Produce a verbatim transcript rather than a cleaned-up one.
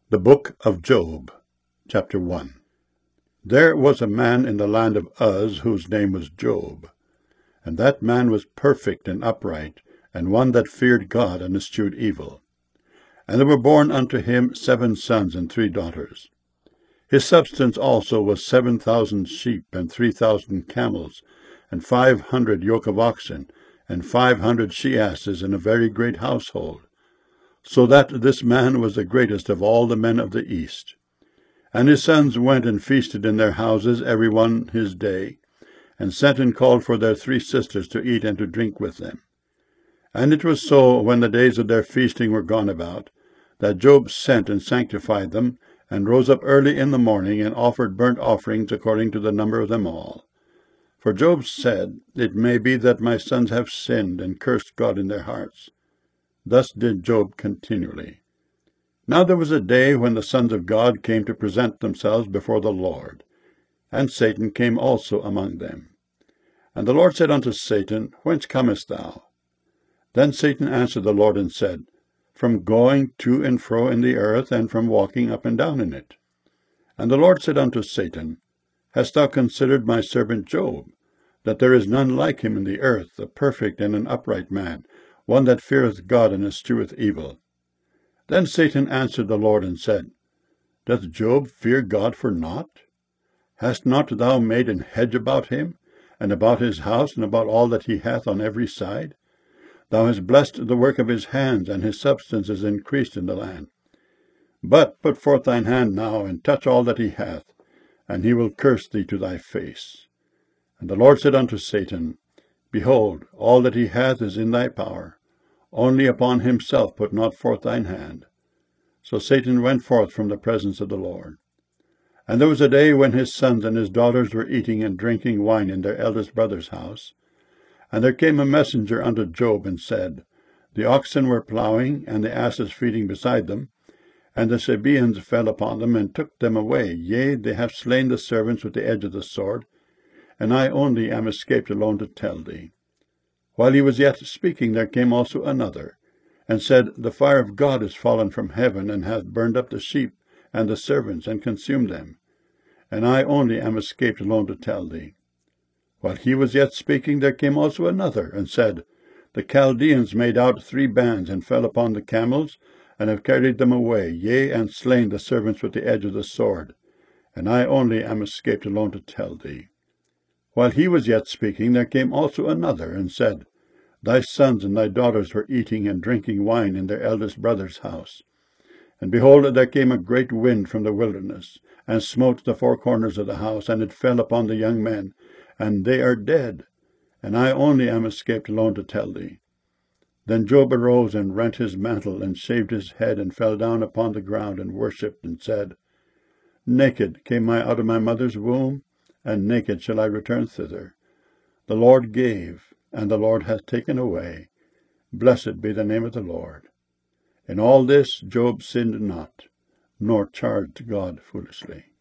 The Book of Job, Chapter one. There was a man in the land of Uz whose name was Job, and that man was perfect and upright, and one that feared God and eschewed evil. And there were born unto him seven sons and three daughters. His substance also was seven thousand sheep, and three thousand camels, and five hundred yoke of oxen, and five hundred she-asses, in a very great household, so that this man was the greatest of all the men of the east. And his sons went and feasted in their houses, every one his day, and sent and called for their three sisters to eat and to drink with them. And it was so, when the days of their feasting were gone about, that Job sent and sanctified them, and rose up early in the morning, and offered burnt offerings according to the number of them all. For Job said, It may be that my sons have sinned, and cursed God in their hearts. Thus did Job continually. Now there was a day when the sons of God came to present themselves before the Lord, and Satan came also among them. And the Lord said unto Satan, Whence comest thou? Then Satan answered the Lord and said, From going to and fro in the earth, and from walking up and down in it. And the Lord said unto Satan, Hast thou considered my servant Job, that there is none like him in the earth, a perfect and an upright man, one that feareth God and escheweth evil? Then Satan answered the Lord and said, Doth Job fear God for naught? Hast not thou made an hedge about him, and about his house, and about all that he hath on every side? Thou hast blessed the work of his hands, and his substance is increased in the land. But put forth thine hand now, and touch all that he hath, and he will curse thee to thy face. And the Lord said unto Satan, Behold, all that he hath is in thy power. Only upon himself put not forth thine hand. So Satan went forth from the presence of the Lord. And there was a day when his sons and his daughters were eating and drinking wine in their eldest brother's house. And there came a messenger unto Job, and said, The oxen were plowing, and the asses feeding beside them, and the Sabaeans fell upon them, and took them away. Yea, they have slain the servants with the edge of the sword, and I only am escaped alone to tell thee. While he was yet speaking, there came also another, and said, The fire of God is fallen from heaven, and hath burned up the sheep and the servants, and consumed them. And I only am escaped alone to tell thee. While he was yet speaking, there came also another, and said, The Chaldeans made out three bands, and fell upon the camels, and have carried them away, yea, and slain the servants with the edge of the sword. And I only am escaped alone to tell thee. While he was yet speaking, there came also another, and said, Thy sons and thy daughters were eating and drinking wine in their eldest brother's house. And behold, there came a great wind from the wilderness, and smote the four corners of the house, and it fell upon the young men, and they are dead. And I only am escaped alone to tell thee. Then Job arose, and rent his mantle, and shaved his head, and fell down upon the ground, and worshipped, and said, Naked came I out of my mother's womb, and naked shall I return thither. The Lord gave, and the Lord hath taken away. Blessed be the name of the Lord. In all this Job sinned not, nor charged God foolishly.